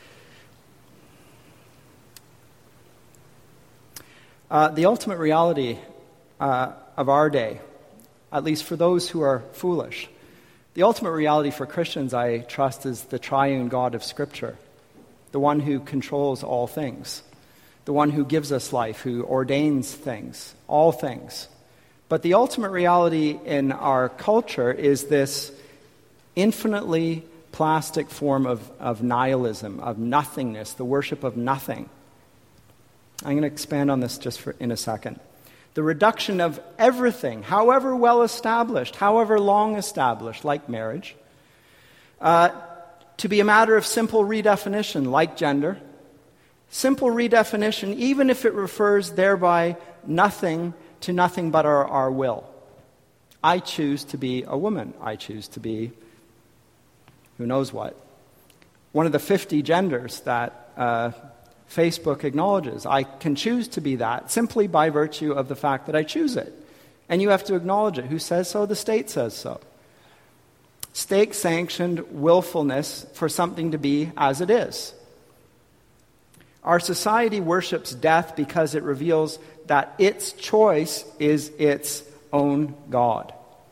Uh, the ultimate reality uh, of our day, at least for those who are foolish, the ultimate reality for Christians, I trust, is the triune God of Scripture, the one who controls all things, the one who gives us life, who ordains things, all things. But the ultimate reality in our culture is this infinitely plastic form of, of nihilism, of nothingness, the worship of nothing. I'm going to expand on this just for, in a second. The reduction of everything, however well established, however long established, like marriage, uh, to be a matter of simple redefinition, like gender. Simple redefinition, even if it refers thereby nothing to nothing but our, our will. I choose to be a woman. I choose to be who knows what. One of the fifty genders that uh, Facebook acknowledges. I can choose to be that simply by virtue of the fact that I choose it. And you have to acknowledge it. Who says so? The state says so. State-sanctioned willfulness for something to be as it is. Our society worships death because it reveals that its choice is its own God.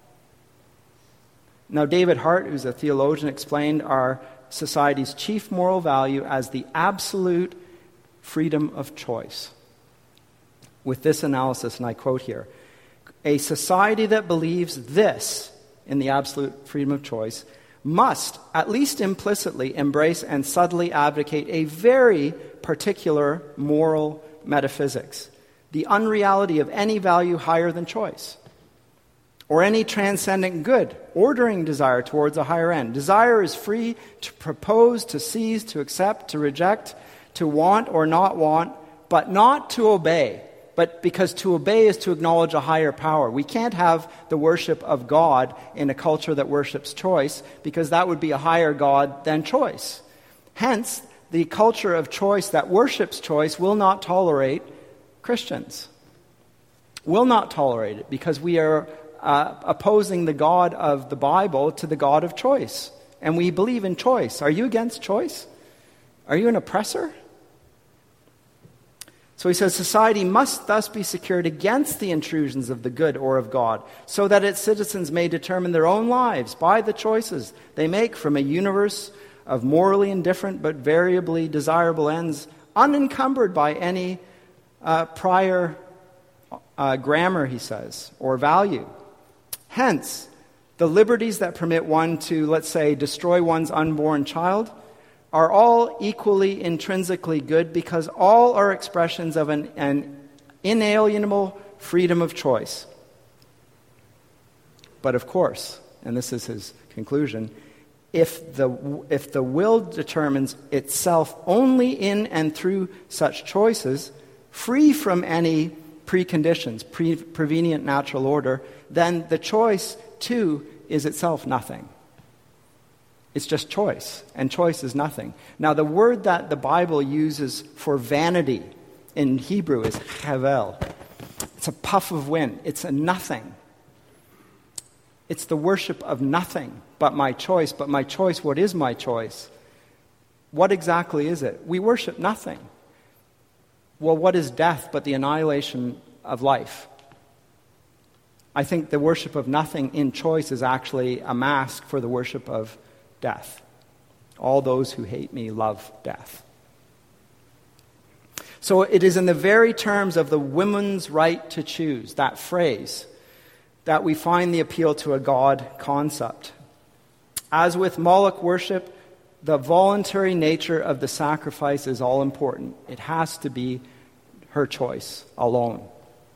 Now, David Hart, who's a theologian, explained our society's chief moral value as the absolute freedom of choice. With this analysis, and I quote here, a society that believes this in the absolute freedom of choice must, at least implicitly, embrace and subtly advocate a very particular moral metaphysics, the unreality of any value higher than choice, or any transcendent good, ordering desire towards a higher end. Desire is free to propose, to seize, to accept, to reject, to want or not want, but not to obey. But because to obey is to acknowledge a higher power. We can't have the worship of God in a culture that worships choice, because that would be a higher God than choice. Hence, the culture of choice that worships choice will not tolerate Christians. Will not tolerate it, because we are uh, opposing the God of the Bible to the God of choice. And we believe in choice. Are you against choice? Are you an oppressor? So he says, society must thus be secured against the intrusions of the good or of God, so that its citizens may determine their own lives by the choices they make from a universe of morally indifferent but variably desirable ends, unencumbered by any uh, prior uh, grammar, he says, or value. Hence, the liberties that permit one to, let's say, destroy one's unborn child are all equally intrinsically good, because all are expressions of an, an inalienable freedom of choice. But of course, and this is his conclusion, if the, if the will determines itself only in and through such choices, free from any preconditions, pre- prevenient natural order, then the choice, too, is itself nothing. It's just choice, and choice is nothing. Now, the word that the Bible uses for vanity in Hebrew is havel. It's a puff of wind. It's a nothing. It's the worship of nothing but my choice. But my choice, what is my choice? What exactly is it? We worship nothing. Well, what is death but the annihilation of life? I think the worship of nothing in choice is actually a mask for the worship of death. All those who hate me love death. So it is in the very terms of the woman's right to choose, that phrase, that we find the appeal to a God concept. As with Moloch worship, the voluntary nature of the sacrifice is all important. It has to be her choice alone.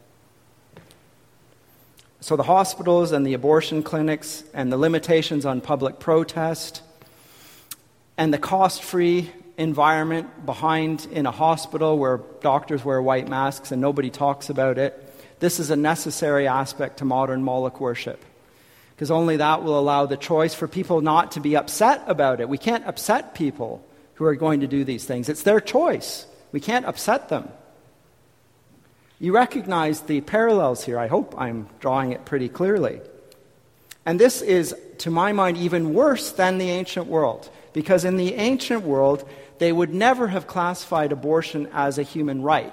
So the hospitals and the abortion clinics and the limitations on public protest and the cost-free environment behind in a hospital where doctors wear white masks and nobody talks about it, this is a necessary aspect to modern Moloch worship. Because only that will allow the choice for people not to be upset about it. We can't upset people who are going to do these things. It's their choice. We can't upset them. You recognize the parallels here. I hope I'm drawing it pretty clearly. And this is, to my mind, even worse than the ancient world. Because in the ancient world, they would never have classified abortion as a human right.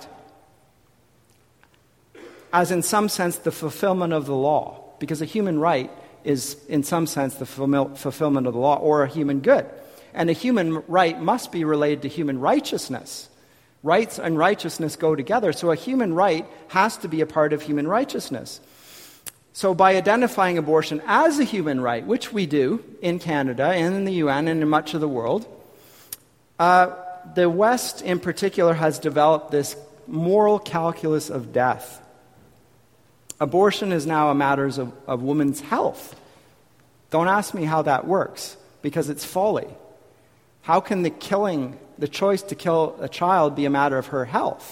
As in some sense, the fulfillment of the law. Because a human right is, in some sense, the fulfillment of the law or a human good. And a human right must be related to human righteousness. Rights and righteousness go together, so a human right has to be a part of human righteousness. So by identifying abortion as a human right, which we do in Canada and in the U N and in much of the world, uh, the West in particular has developed this moral calculus of death. Abortion is now a matter of, of women's health. Don't ask me how that works, because it's folly. How can the killing, the choice to kill a child be a matter of her health?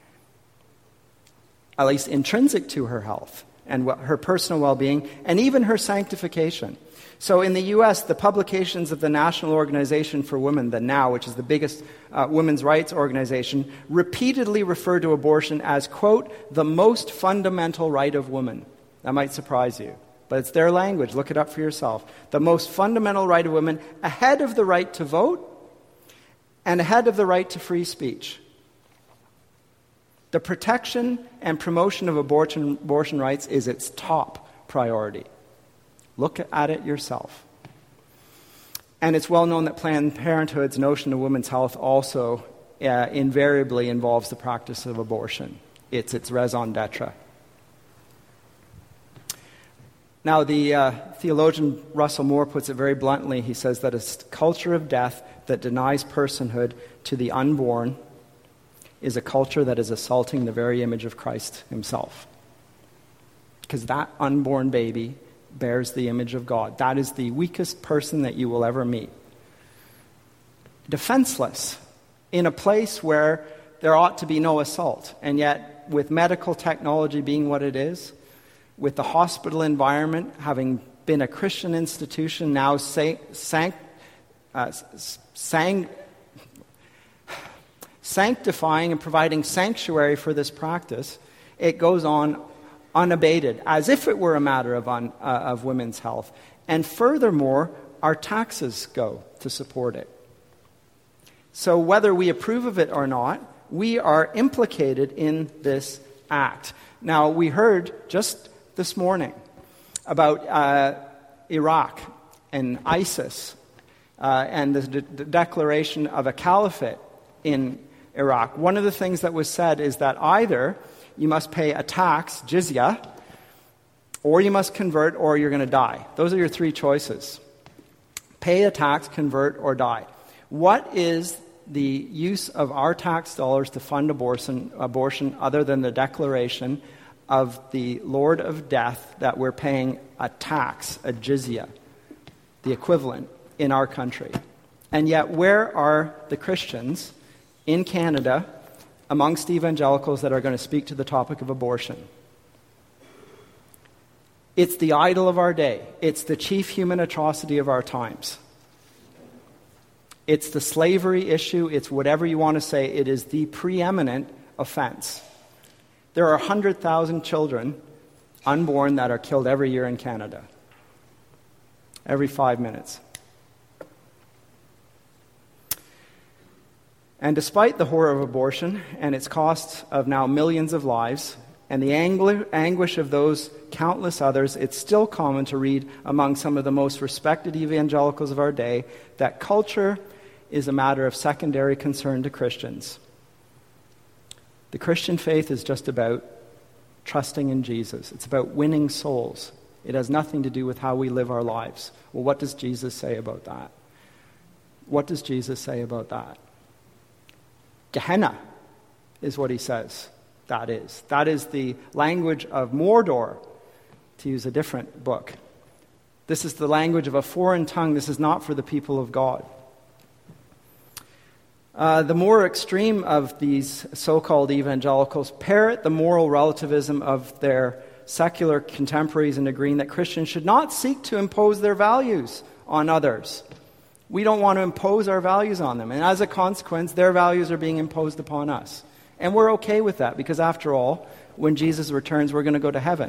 At least intrinsic to her health and her personal well-being and even her sanctification. So in the U S, the publications of the National Organization for Women, the NOW, which is the biggest uh, women's rights organization, repeatedly refer to abortion as, quote, the most fundamental right of women. That might surprise you, but it's their language. Look it up for yourself. The most fundamental right of women, ahead of the right to vote and ahead of the right to free speech. The protection and promotion of abortion, abortion rights is its top priority. Look at it yourself. And it's well known that Planned Parenthood's notion of women's health also uh, invariably involves the practice of abortion. It's its raison d'etre. Now, the uh, theologian Russell Moore puts it very bluntly. He says that a culture of death that denies personhood to the unborn is a culture that is assaulting the very image of Christ himself. Because that unborn baby bears the image of God. That is the weakest person that you will ever meet. Defenseless, in a place where there ought to be no assault. And yet, with medical technology being what it is, with the hospital environment having been a Christian institution, now say, sanct, uh, sang, sanctifying and providing sanctuary for this practice, it goes on unabated, as if it were a matter of, un, uh, of women's health. And furthermore, our taxes go to support it. So whether we approve of it or not, we are implicated in this act. Now, we heard just this morning about uh, Iraq and ISIS uh, and the, de- the declaration of a caliphate in Iraq. One of the things that was said is that either you must pay a tax, jizya, or you must convert, or you're going to die. Those are your three choices. Pay a tax, convert, or die. What is the use of our tax dollars to fund abortion, abortion other than the declaration of the Lord of Death that we're paying a tax, a jizya, the equivalent in our country? And yet, where are the Christians in Canada amongst evangelicals that are going to speak to the topic of abortion? It's the idol of our day. It's the chief human atrocity of our times. It's the slavery issue. It's whatever you want to say. It is the preeminent offense. There are one hundred thousand children unborn that are killed every year in Canada. Every five minutes. And despite the horror of abortion and its cost of now millions of lives, and the angli- anguish of those countless others, it's still common to read among some of the most respected evangelicals of our day that culture is a matter of secondary concern to Christians. The Christian faith is just about trusting in Jesus. It's about winning souls. It has nothing to do with how we live our lives. Well, what does Jesus say about that? What does Jesus say about that? Gehenna is what he says that is. That is the language of Mordor, to use a different book. This is the language of a foreign tongue. This is not for the people of God. Uh, the more extreme of these so-called evangelicals parrot the moral relativism of their secular contemporaries in agreeing that Christians should not seek to impose their values on others. We don't want to impose our values on them. And as a consequence, their values are being imposed upon us. And we're okay with that because, after all, when Jesus returns, we're going to go to heaven.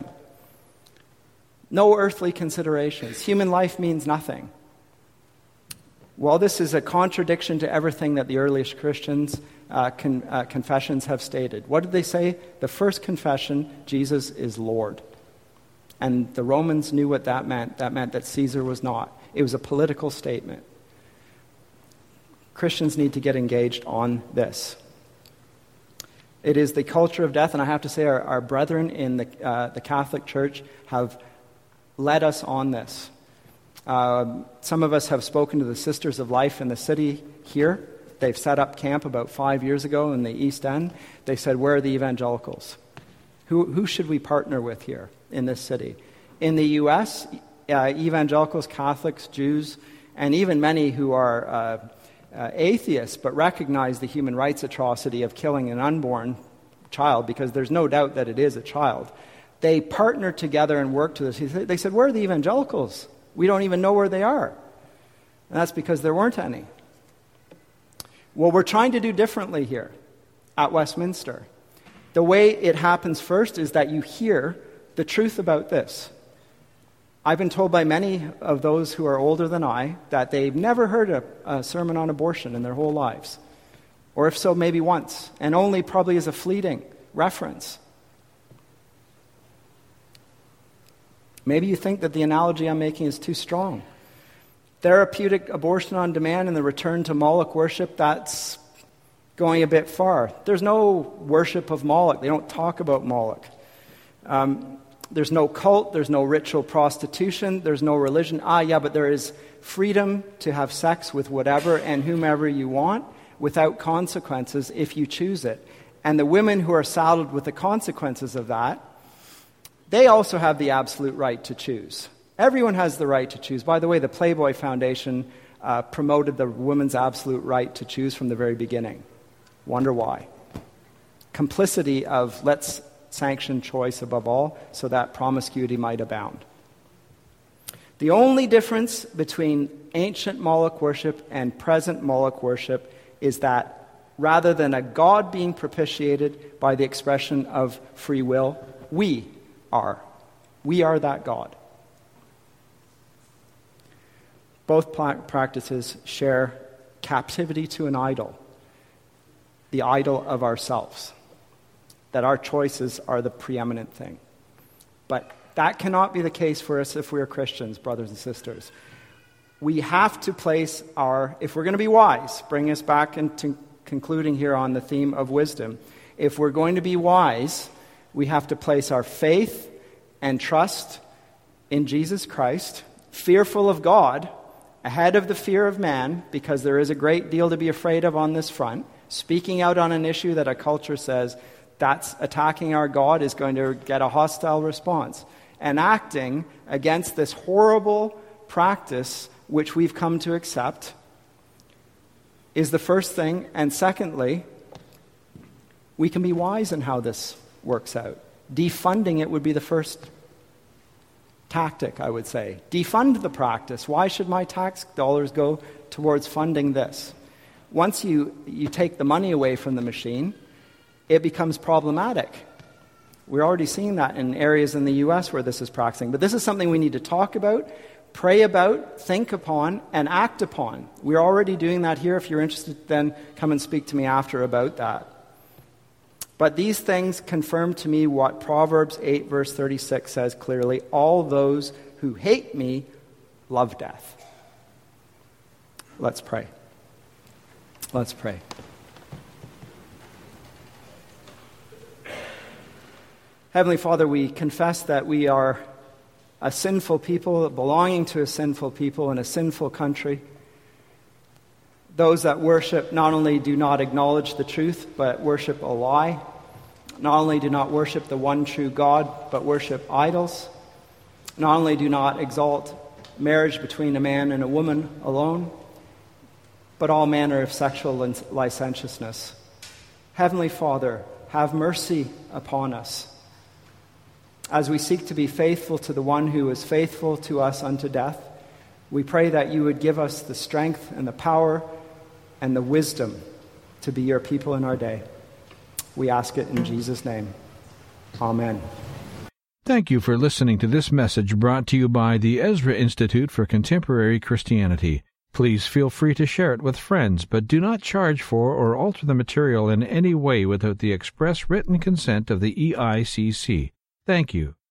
No earthly considerations. Human life means nothing. Well, this is a contradiction to everything that the earliest Christians' uh, con- uh, confessions have stated. What did they say? The first confession, Jesus is Lord. And the Romans knew what that meant. That meant that Caesar was not. It was a political statement. Christians need to get engaged on this. It is the culture of death, and I have to say our, our brethren in the, uh, the Catholic Church have led us on this. Uh, some of us have spoken to the Sisters of Life in the city here. They've set up camp about five years ago in the East End. They said, where are the evangelicals? Who, who should we partner with here in this city? In the U S, uh, evangelicals, Catholics, Jews, and even many who are uh, uh, atheists but recognize the human rights atrocity of killing an unborn child, because there's no doubt that it is a child. They partner together and work to this. They said, where are the evangelicals? We don't even know where they are. And that's because there weren't any. Well, we're trying to do differently here at Westminster. The way it happens first is that you hear the truth about this. I've been told by many of those who are older than I that they've never heard a, a sermon on abortion in their whole lives. Or if so, maybe once, and only probably as a fleeting reference. Maybe you think that the analogy I'm making is too strong. Therapeutic abortion on demand and the return to Moloch worship, that's going a bit far. There's no worship of Moloch. They don't talk about Moloch. Um, there's no cult. There's no ritual prostitution. There's no religion. Ah, yeah, but there is freedom to have sex with whatever and whomever you want without consequences if you choose it. And the women who are saddled with the consequences of that, they also have the absolute right to choose. Everyone has the right to choose. By the way, the Playboy Foundation uh, promoted the woman's absolute right to choose from the very beginning. Wonder why? Complicity of let's sanction choice above all so that promiscuity might abound. The only difference between ancient Moloch worship and present Moloch worship is that rather than a God being propitiated by the expression of free will, we are. We are that God. Both practices share captivity to an idol, the idol of ourselves, that our choices are the preeminent thing. But that cannot be the case for us if we are Christians, brothers and sisters. We have to place our, if we're going to be wise, bring us back into concluding here on the theme of wisdom, if we're going to be wise, we have to place our faith and trust in Jesus Christ, fearful of God, ahead of the fear of man, because there is a great deal to be afraid of on this front. Speaking out on an issue that a culture says that's attacking our God is going to get a hostile response. And acting against this horrible practice which we've come to accept is the first thing. And secondly, we can be wise in how this works out. Defunding it would be the first tactic, I would say. Defund the practice. Why should my tax dollars go towards funding this? Once you, you take the money away from the machine, it becomes problematic. We're already seeing that in areas in the U S where this is practicing. But this is something we need to talk about, pray about, think upon, and act upon. We're already doing that here. If you're interested, then come and speak to me after about that. But these things confirm to me what Proverbs eight, verse thirty-six says clearly: all those who hate me love death. Let's pray. Let's pray. Heavenly Father, we confess that we are a sinful people, belonging to a sinful people in a sinful country. Those that worship not only do not acknowledge the truth, but worship a lie. Not only do not worship the one true God, but worship idols. Not only do not exalt marriage between a man and a woman alone, but all manner of sexual licentiousness. Heavenly Father, have mercy upon us. As we seek to be faithful to the one who is faithful to us unto death, we pray that you would give us the strength and the power and the wisdom to be your people in our day. We ask it in Jesus' name. Amen. Thank you for listening to this message brought to you by the Ezra Institute for Contemporary Christianity. Please feel free to share it with friends, but do not charge for or alter the material in any way without the express written consent of the E I C C. Thank you.